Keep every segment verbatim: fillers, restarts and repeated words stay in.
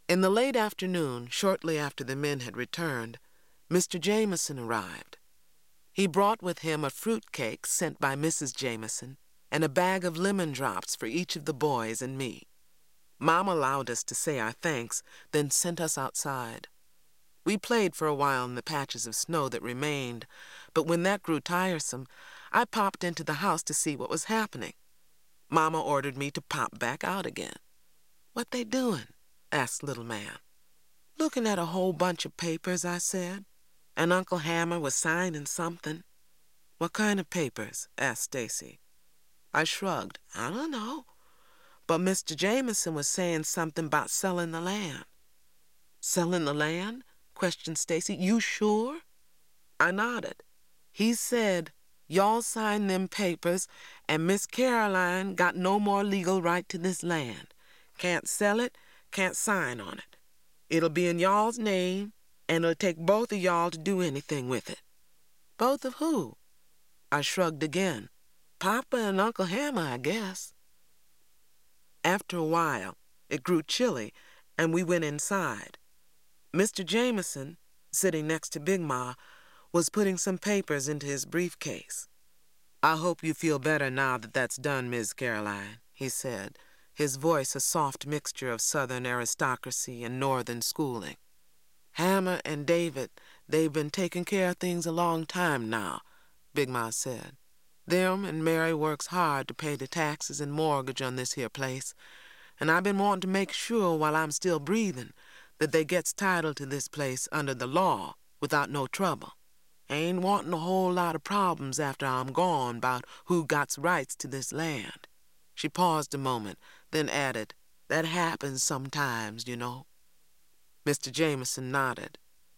In the late afternoon, shortly after the men had returned, Mister Jameson arrived. He brought with him a fruit cake sent by Missus Jameson and a bag of lemon drops for each of the boys and me. Mom allowed us to say our thanks, then sent us outside. We played for a while in the patches of snow that remained, but when that grew tiresome, I popped into the house to see what was happening. Mama ordered me to pop back out again. "What they doing?" asked Little Man. "Looking at a whole bunch of papers," I said, "and Uncle Hammer was signing something." "What kind of papers?" asked Stacy. I shrugged. "I don't know. But Mister Jameson was saying something about selling the land." "Selling the land?" questioned Stacy. "You sure?" I nodded. "He said, y'all sign them papers, and Miss Caroline got no more legal right to this land. Can't sell it, can't sign on it. It'll be in y'all's name, and it'll take both of y'all to do anything with it." "Both of who?" I shrugged again. "Papa and Uncle Hammer, I guess." After a while, it grew chilly, and we went inside. Mister Jameson, sitting next to Big Ma, was putting some papers into his briefcase. "I hope you feel better now that that's done, Miss Caroline," he said, his voice a soft mixture of Southern aristocracy and Northern schooling. "Hammer and David, they've been taking care of things a long time now," Big Ma said. "Them and Mary works hard to pay the taxes and mortgage on this here place, and I've been wanting to make sure while I'm still breathing that they gets title to this place under the law without no trouble. I ain't wanting a whole lot of problems after I'm gone about who gots rights to this land." She paused a moment, then added, "That happens sometimes, you know." Mister Jameson nodded.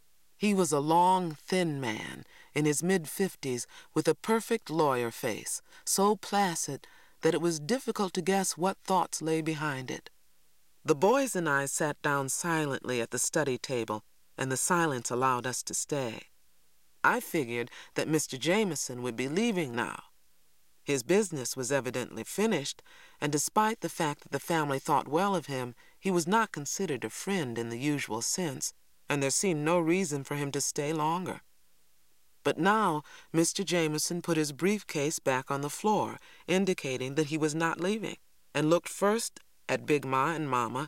He was a long, thin man in his mid-fifties with a perfect lawyer face, so placid that it was difficult to guess what thoughts lay behind it. The boys and I sat down silently at the study table, and the silence allowed us to stay. I figured that Mister Jameson would be leaving now. His business was evidently finished, and despite the fact that the family thought well of him, he was not considered a friend in the usual sense, and there seemed no reason for him to stay longer. But now Mister Jameson put his briefcase back on the floor, indicating that he was not leaving, and looked first at Big Ma and Mama,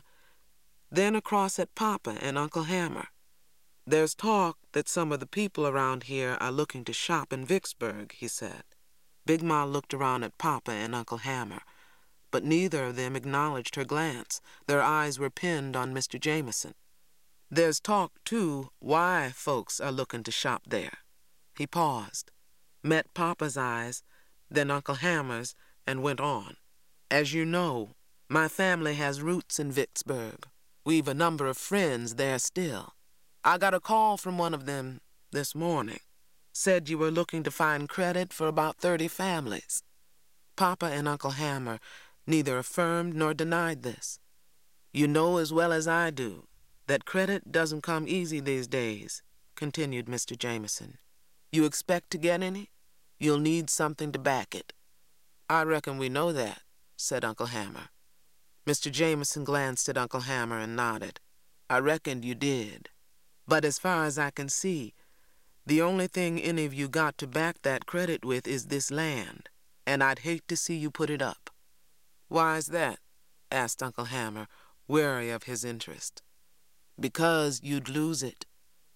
then across at Papa and Uncle Hammer. "There's talk that some of the people around here are looking to shop in Vicksburg," he said. Big Ma looked around at Papa and Uncle Hammer, but neither of them acknowledged her glance. Their eyes were pinned on Mister Jameson. "There's talk, too, why folks are looking to shop there." He paused, met Papa's eyes, then Uncle Hammer's, and went on. "As you know, my family has roots in Vicksburg. We've a number of friends there still. I got a call from one of them this morning. Said you were looking to find credit for about thirty families." Papa and Uncle Hammer neither affirmed nor denied this. "You know as well as I do that credit doesn't come easy these days," continued Mister Jameson. "You expect to get any? You'll need something to back it." "I reckon we know that," said Uncle Hammer. Mister Jameson glanced at Uncle Hammer and nodded. "I reckoned you did. But as far as I can see, the only thing any of you got to back that credit with is this land, and I'd hate to see you put it up." "Why's that?" asked Uncle Hammer, wary of his interest. "Because you'd lose it."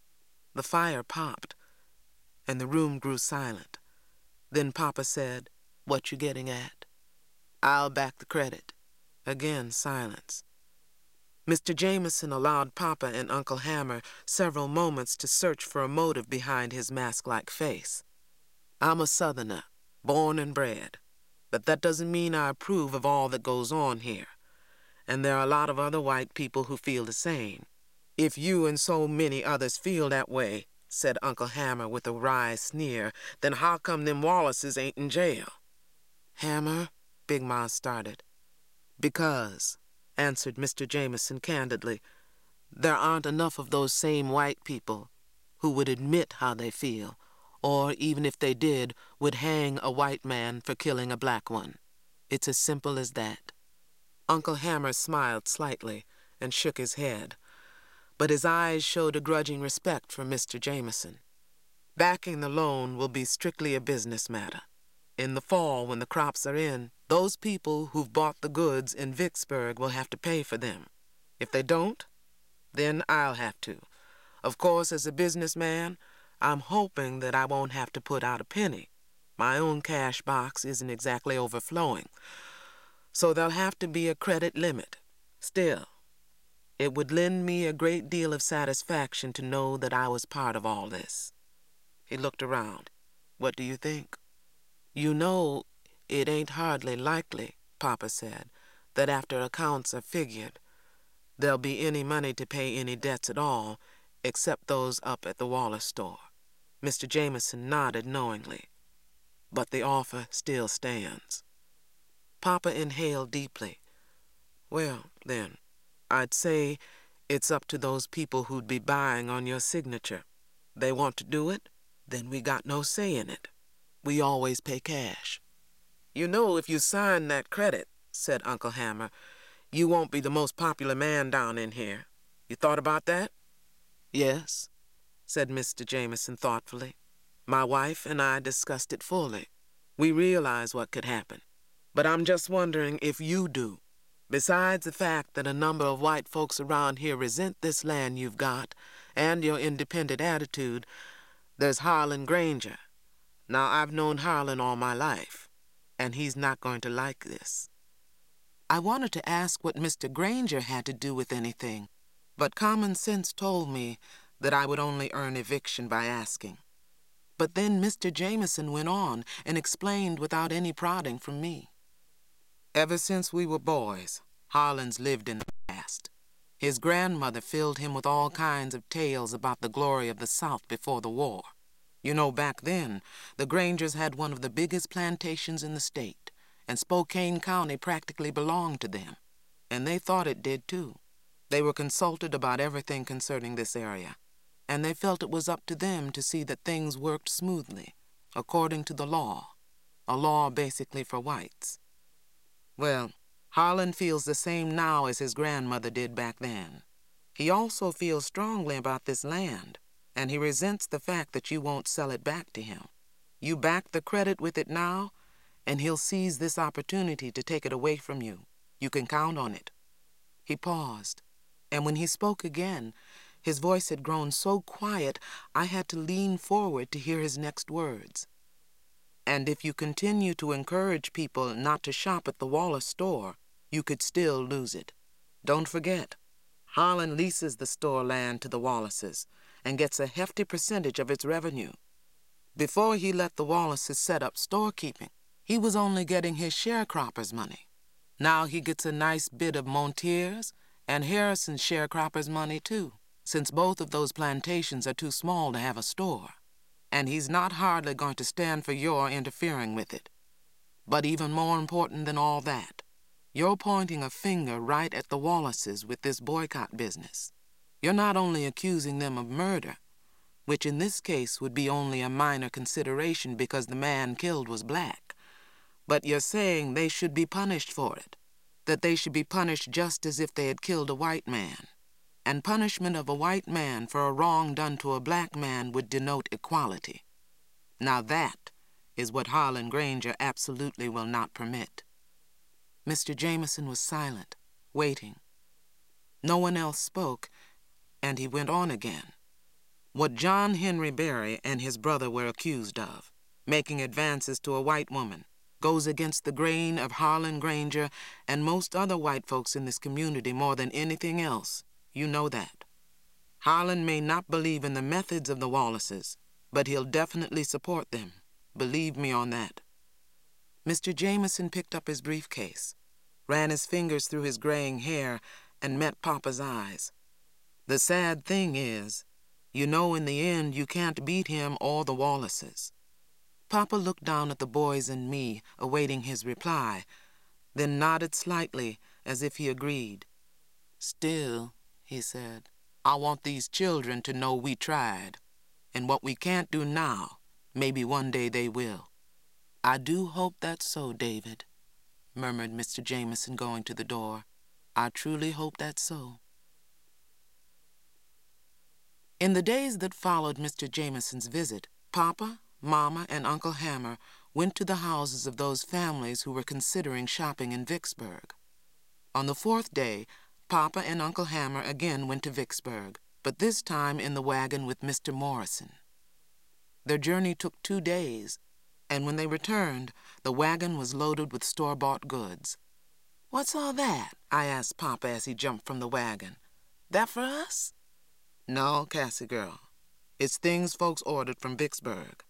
The fire popped, and the room grew silent. Then Papa said, "What you getting at?" "I'll back the credit." Again silence. Mister Jameson allowed Papa and Uncle Hammer several moments to search for a motive behind his mask-like face. "I'm a Southerner, born and bred, but that doesn't mean I approve of all that goes on here. And there are a lot of other white people who feel the same. If you and so many others feel that way," said Uncle Hammer with a wry sneer, "then how come them Wallaces ain't in jail?" "Hammer?" Big Ma started. "Because," answered Mister Jameson candidly, "there aren't enough of those same white people who would admit how they feel, or even if they did, would hang a white man for killing a black one. It's as simple as that." Uncle Hammer smiled slightly and shook his head. but his eyes showed a grudging respect for Mister Jameson. Backing the loan will be strictly a business matter. In the fall, when the crops are in, those people who've bought the goods in Vicksburg will have to pay for them. If they don't, then I'll have to. Of course, as a businessman, I'm hoping that I won't have to put out a penny. My own cash box isn't exactly overflowing, so there'll have to be a credit limit. Still, it would lend me a great deal of satisfaction to know that I was part of all this. He looked around. What do you think? You know, it ain't hardly likely, Papa said, that after accounts are figured, there'll be any money to pay any debts at all, except those up at the Wallace store. Mister Jameson nodded knowingly. But the offer still stands. Papa inhaled deeply. Well, then, I'd say it's up to those people who'd be buying on your signature. They want to do it, then we got no say in it. We always pay cash. You know, if you sign that credit, said Uncle Hammer, you won't be the most popular man down in here. You thought about that? Yes, said Mister Jameson thoughtfully. My wife and I discussed it fully. We realize what could happen. But I'm just wondering if you do. Besides the fact that a number of white folks around here resent this land you've got and your independent attitude, there's Harlan Granger. Now, I've known Harlan all my life, and he's not going to like this. I wanted to ask what Mister Granger had to do with anything, but common sense told me that I would only earn eviction by asking. But then Mister Jameson went on and explained without any prodding from me. Ever since we were boys, Harlan's lived in the past. His grandmother filled him with all kinds of tales about the glory of the South before the war. You know, back then, the Grangers had one of the biggest plantations in the state, and Spokane County practically belonged to them. And they thought it did, too. They were consulted about everything concerning this area, and they felt it was up to them to see that things worked smoothly, according to the law, a law basically for whites. Well, Harlan feels the same now as his grandmother did back then. He also feels strongly about this land, and he resents the fact that you won't sell it back to him. You back the credit with it now, and he'll seize this opportunity to take it away from you. You can count on it. He paused, and when he spoke again, his voice had grown so quiet I had to lean forward to hear his next words. And if you continue to encourage people not to shop at the Wallace store, you could still lose it. Don't forget, Harlan leases the store land to the Wallaces and gets a hefty percentage of its revenue. Before he let the Wallaces set up storekeeping, he was only getting his sharecroppers' money. Now he gets a nice bit of Montier's and Harrison's sharecroppers' money, too, since both of those plantations are too small to have a store. And he's not hardly going to stand for your interfering with it. But even more important than all that, you're pointing a finger right at the Wallaces with this boycott business. You're not only accusing them of murder, which in this case would be only a minor consideration because the man killed was black, but you're saying they should be punished for it, that they should be punished just as if they had killed a white man. And punishment of a white man for a wrong done to a black man would denote equality. Now that is what Harlan Granger absolutely will not permit. Mister Jameson was silent, waiting. No one else spoke, and he went on again. What John Henry Berry and his brother were accused of, making advances to a white woman, goes against the grain of Harlan Granger and most other white folks in this community more than anything else. You know that. Harlan may not believe in the methods of the Wallaces, but he'll definitely support them. Believe me on that. Mister Jameson picked up his briefcase, ran his fingers through his graying hair, and met Papa's eyes. The sad thing is, you know in the end you can't beat him or the Wallaces. Papa looked down at the boys and me, awaiting his reply, then nodded slightly as if he agreed. Still, he said, I want these children to know we tried, and what we can't do now, maybe one day they will. I do hope that's so, David, murmured Mister Jameson, going to the door. I truly hope that's so. In the days that followed Mister Jameson's visit, Papa, Mama, and Uncle Hammer went to the houses of those families who were considering shopping in Vicksburg. On the fourth day, Papa and Uncle Hammer again went to Vicksburg, but this time in the wagon with Mister Morrison. Their journey took two days, and when they returned, the wagon was loaded with store-bought goods. "What's all that?" I asked Papa as he jumped from the wagon. "That for us?" "No, Cassie girl. It's things folks ordered from Vicksburg."